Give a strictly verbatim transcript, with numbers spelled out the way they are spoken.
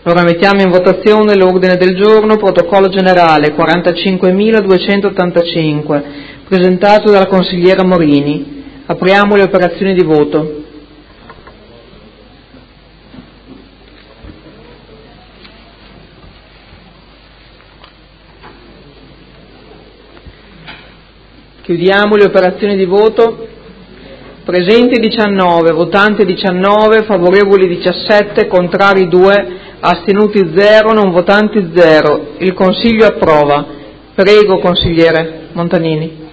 Allora mettiamo in votazione l'ordine del giorno, protocollo generale quarantacinquemiladuecentottantacinque, presentato dalla consigliera Morini. Apriamo le operazioni di voto. Chiudiamo le operazioni di voto. Presenti diciannove, votanti diciannove, favorevoli diciassette, contrari due, astenuti zero, non votanti zero. Il Consiglio approva. Prego, consigliere Montanini.